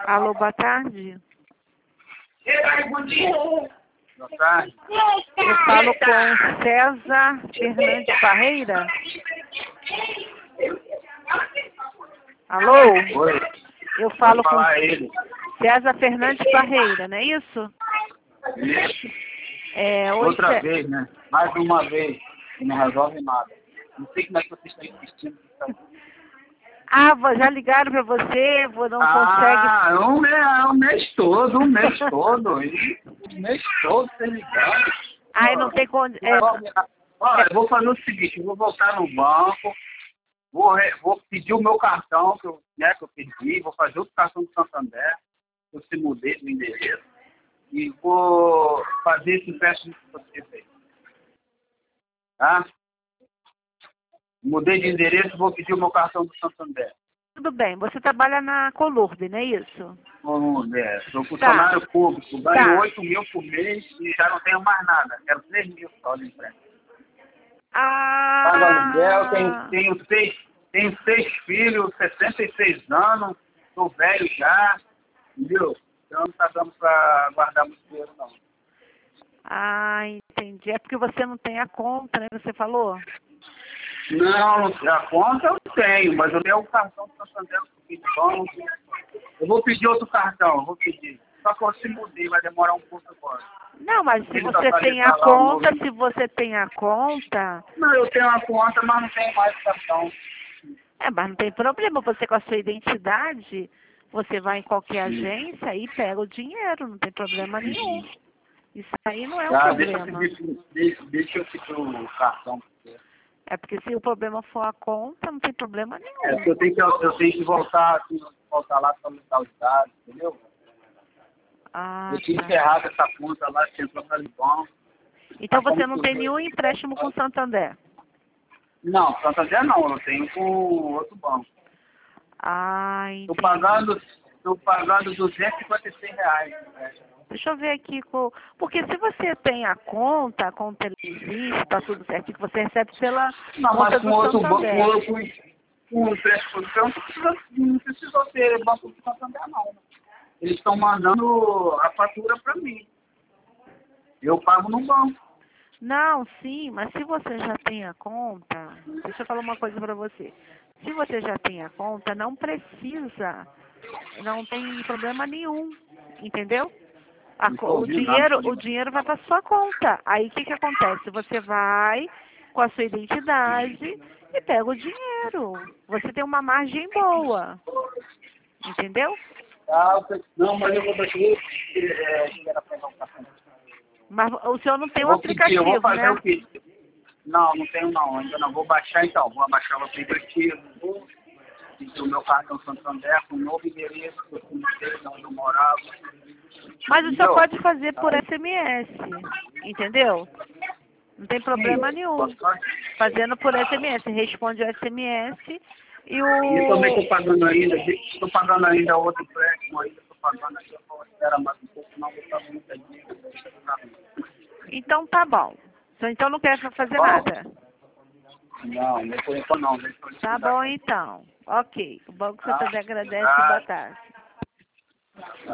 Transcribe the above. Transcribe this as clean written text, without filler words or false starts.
Alô, boa tarde. Boa tarde. Eu falo com César Fernandes Parreira. Alô? Oi. Eu falo Vou com falar a ele. César Fernandes Parreira, não é isso? Isso. Oi, Outra vez, né? Mais uma vez. E não resolve nada. Não sei como é que vocês estão insistindo. Já ligaram para você, não consegue. Um mês todo. Um mês todo sem ligar. Não tem Olha, eu vou fazer o seguinte, eu vou voltar no banco, vou pedir o meu cartão que eu pedi, vou fazer outro cartão do Santander, eu se mudei do endereço, e vou fazer esse empréstimo que você fez. Tá? Mudei de endereço, vou pedir o meu cartão do Santander. Tudo bem, você trabalha na Colurbe, não é isso? Sou funcionário público, ganho Tá. 8 mil por mês e já não tenho mais nada. Quero 3 mil só de empréstimo. Pago aluguel, tenho 6 filhos, 66 anos, sou velho já, entendeu? Então não está dando para guardar muito dinheiro, não. Entendi. É porque você não tem a conta, né? Você falou? Não, a conta eu tenho, mas eu tenho o cartão do Santander, eu vou pedir outro cartão, eu vou pedir. Só que eu se mudei, vai demorar um pouco agora. Não, mas se Ele você só tem vai a falar conta, o se você tem a conta, Não, eu tenho uma conta, mas não tenho mais cartão. mas não tem problema. Você com a sua identidade, você vai em qualquer agência e pega o dinheiro, não tem problema nenhum. Isso aí não é um problema. Deixa eu pedir o cartão. É porque se o problema for a conta, não tem problema nenhum. Eu tenho que voltar lá para solicitar os dados, entendeu? Eu tinha Tá. encerrado essa conta lá, tinha trocado de banco. Então você não tem nenhum empréstimo com o Santander? Não, Santander não, eu tenho com outro banco. Entendi. Estou pagando R$256. Deixa eu ver aqui, porque se você tem a conta existe, está tudo certinho, que você recebe pela Não, conta mas com do outro banco, Santander. com o empréstimo, não precisou ter banco do Santander, não. Eles estão mandando a fatura para mim. Eu pago no banco. Não, sim, mas se você já tem a conta, deixa eu falar uma coisa para você. Se você já tem a conta, não precisa, não tem problema nenhum, entendeu? O dinheiro vai para sua conta. Aí o que acontece? Você vai com a sua identidade e pega o dinheiro. Você tem uma margem boa, entendeu? Não, mas eu vou daqui. Mas o senhor não tem um aplicativo, eu vou fazer né? o pedido. Não tenho não, ainda não. Vou baixar então. Vou baixar o aplicativo. Vou pedir o meu cartão Santander com um novo endereço, que eu não onde eu morava. Mas o senhor pode fazer por SMS, entendeu? Não tem problema nenhum. Fazendo por SMS, responde o SMS e E também estou pagando ainda outro empréstimo ainda, estou pagando ainda, vou esperar mais um pouco, não vou estar muita dinheiro. Então tá bom. Então não quer fazer nada. Não, não foi isso não. Tá bom então. Ok. O Banco Santander agradece. Boa tarde.